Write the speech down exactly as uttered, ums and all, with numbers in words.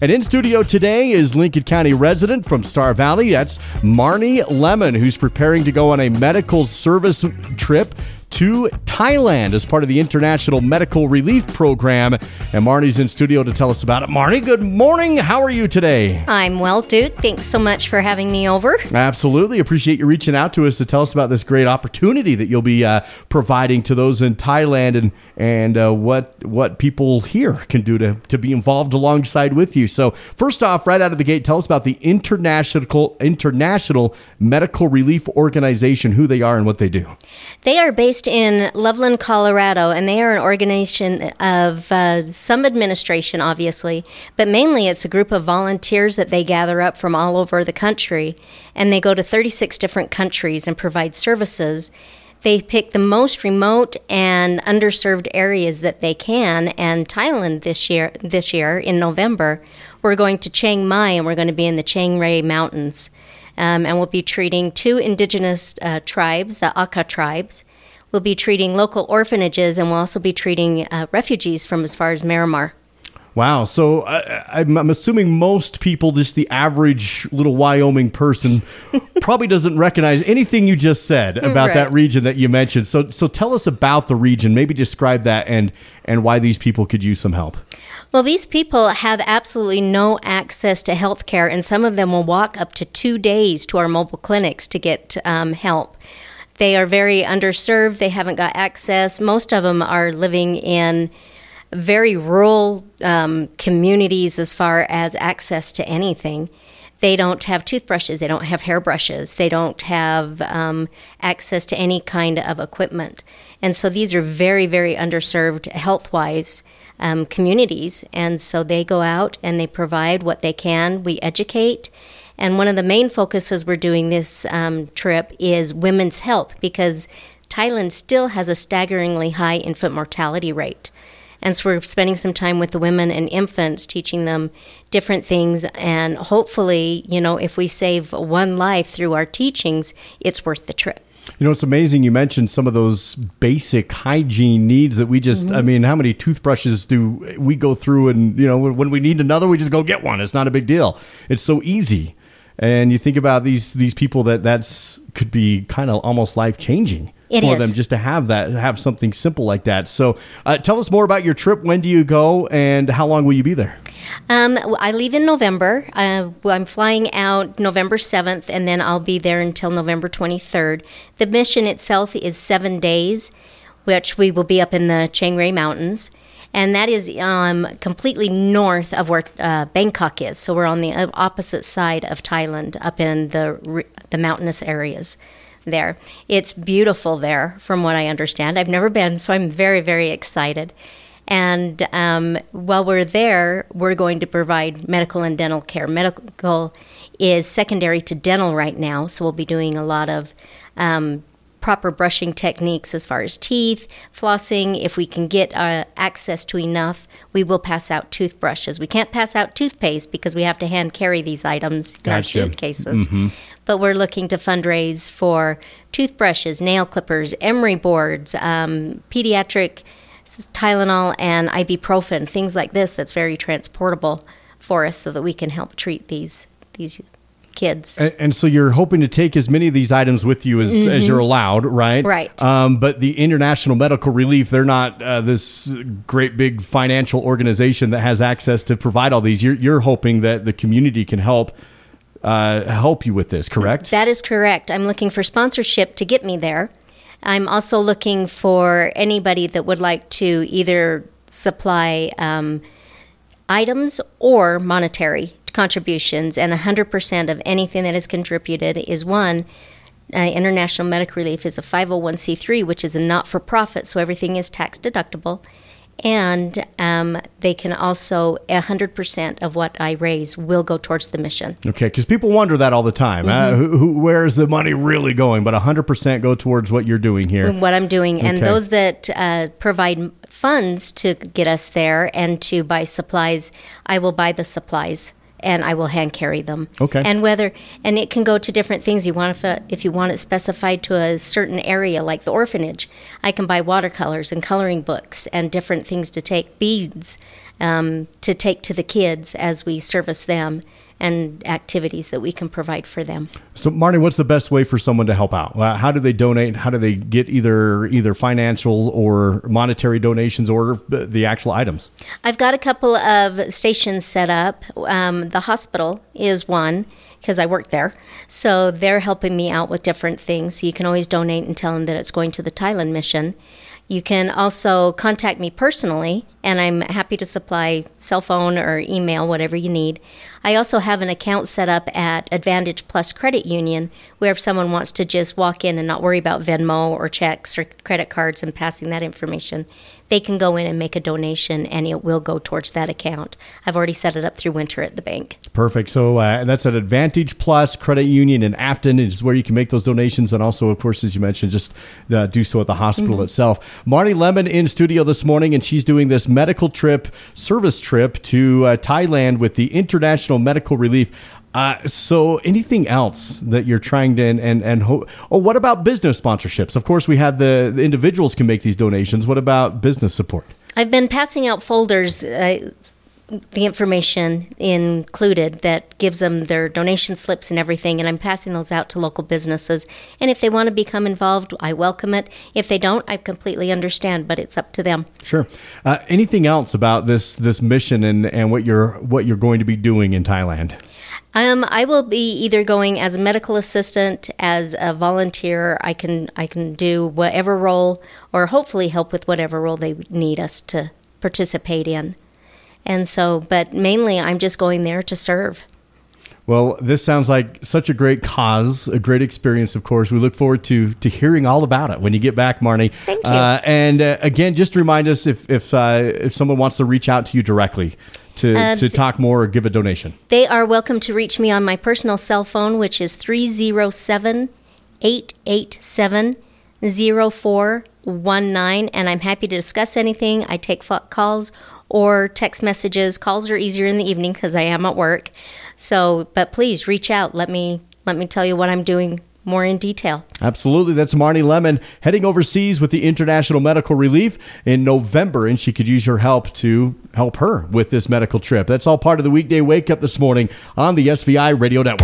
And in studio today is Lincoln County resident from Star Valley. That's Marnie Lemon, who's preparing to go on a medical service trip to Thailand as part of the International Medical Relief Program. And Marnie's in studio to tell us about it. Marnie, good morning. How are you today? I'm well, Duke. Thanks so much for having me over. Absolutely. Appreciate you reaching out to us to tell us about this great opportunity that you'll be uh, providing to those in Thailand and and uh, what what people here can do to, to be involved alongside with you. So first off, right out of the gate, tell us about the International International Medical Relief Organization, who they are and what they do. They are based in Loveland, Colorado, and they are an organization of uh, some administration, obviously, but mainly it's a group of volunteers that they gather up from all over the country, and they go to thirty-six different countries and provide services. They pick the most remote and underserved areas that they can, and Thailand this year, this year in November, we're going to Chiang Mai, and we're going to be in the Chiang Rai Mountains, um, and we'll be treating two indigenous uh, tribes, the Aka tribes. We'll be treating local orphanages, and we'll also be treating uh, refugees from as far as Miramar. Wow. So uh, I'm, I'm assuming most people, just the average little Wyoming person, probably doesn't recognize anything you just said about Right. that region that you mentioned. So so tell us about the region. Maybe describe that and, and why these people could use some help. Well, these people have absolutely no access to health care, and some of them will walk up to two days to our mobile clinics to get um, help. They are very underserved. They haven't got access. Most of them are living in very rural um, communities as far as access to anything. They don't have toothbrushes. They don't have hairbrushes. They don't have um, access to any kind of equipment. And so these are very, very underserved health-wise um, communities. And so they go out and they provide what they can. We educate. And one of the main focuses we're doing this um, trip is women's health, because Thailand still has a staggeringly high infant mortality rate. And so we're spending some time with the women and infants, teaching them different things. And hopefully, you know, if we save one life through our teachings, it's worth the trip. You know, it's amazing you mentioned some of those basic hygiene needs that we just, mm-hmm. I mean, how many toothbrushes do we go through? And, you know, when we need another, we just go get one. It's not a big deal. It's so easy. And you think about these these people that that's could be kind of almost life-changing it for is. them just to have that, have something simple like that. So uh, tell us more about your trip. When do you go and how long will you be there? Um, I leave in November. Uh, I'm flying out November seventh, and then I'll be there until November twenty-third. The mission itself is seven days, which we will be up in the Chiang Rai Mountains. And that is um, completely north of where uh, Bangkok is. So we're on the opposite side of Thailand, up in the the mountainous areas there. It's beautiful there, from what I understand. I've never been, so I'm very, very excited. And um, while we're there, we're going to provide medical and dental care. Medical is secondary to dental right now, so we'll be doing a lot of um proper brushing techniques as far as teeth, flossing. If we can get uh, access to enough, we will pass out toothbrushes. We can't pass out toothpaste because we have to hand carry these items in Gotcha. our suitcases. Mm-hmm. But we're looking to fundraise for toothbrushes, nail clippers, emery boards, um, pediatric Tylenol and ibuprofen, things like this that's very transportable for us so that we can help treat these these kids. And, and so you're hoping to take as many of these items with you as, mm-hmm. as you're allowed, right? Right. Um, but the International Medical Relief, they're not uh, this great big financial organization that has access to provide all these. You're, you're hoping that the community can help uh, help you with this, correct? That is correct. I'm looking for sponsorship to get me there. I'm also looking for anybody that would like to either supply um, items or monetary contributions, and one hundred percent of anything that is contributed is one. Uh, International Medical Relief is a five oh one c three, which is a not-for-profit, so everything is tax deductible. And um, they can also, one hundred percent of what I raise will go towards the mission. Okay, because people wonder that all the time. Mm-hmm. Uh, who, who, where is the money really going? But one hundred percent go towards what you're doing here. What I'm doing. And Okay. those that uh, provide funds to get us there and to buy supplies, I will buy the supplies and I will hand carry them. Okay. And whether and it can go to different things. You want if, if you want it specified to a certain area, like the orphanage, I can buy watercolors and coloring books and different things to take, beads um, to take to the kids as we service them, and activities that we can provide for them. So, Marnie, what's the best way for someone to help out? Uh, how do they donate? How do they get either either financial or monetary donations or the actual items? I've got a couple of stations set up. Um, the hospital is one, because I work there. So they're helping me out with different things. So you can always donate and tell them that it's going to the Thailand mission. You can also contact me personally, and I'm happy to supply cell phone or email, whatever you need. I also have an account set up at Advantage Plus Credit Union, where if someone wants to just walk in and not worry about Venmo or checks or credit cards and passing that information, they can go in and make a donation, and it will go towards that account. I've already set it up through Winter at the bank. Perfect. So uh, that's at Advantage Plus Credit Union in Afton. It's where you can make those donations, and also, of course, as you mentioned, just uh, do so at the hospital mm-hmm. itself. Marnie Lemon in studio this morning, and she's doing this medical trip, service trip to uh, Thailand with the International Medical Relief. Uh, so anything else that you're trying to, and, and, and ho- oh, what about business sponsorships? Of course, we have the, the individuals can make these donations. What about business support? I've been passing out folders, uh, the information included that gives them their donation slips and everything, and I'm passing those out to local businesses. And if they want to become involved, I welcome it. If they don't, I completely understand, but it's up to them. Sure. Uh, anything else about this this mission and, and what you're what you're going to be doing in Thailand? Um, I will be either going as a medical assistant, as a volunteer. I can I can do whatever role, or hopefully help with whatever role they need us to participate in. And so, but mainly I'm just going there to serve. Well, this sounds like such a great cause, a great experience, of course. We look forward to to hearing all about it when you get back, Marnie. Thank you. Uh, and uh, again, just remind us if if, uh, if someone wants to reach out to you directly to, uh, to talk more or give a donation. They are welcome to reach me on my personal cell phone, which is three oh seven, eight eight seven, oh four one nine, and I'm happy to discuss anything. I take calls or text messages. Calls are easier in the evening because I am at work. So, but please reach out. Let me let me tell you what I'm doing more in detail. Absolutely. That's Marnie Lemon heading overseas with the International Medical Relief in November, and she could use your help to help her with this medical trip. That's all part of the weekday wake up this morning on the S V I Radio Network.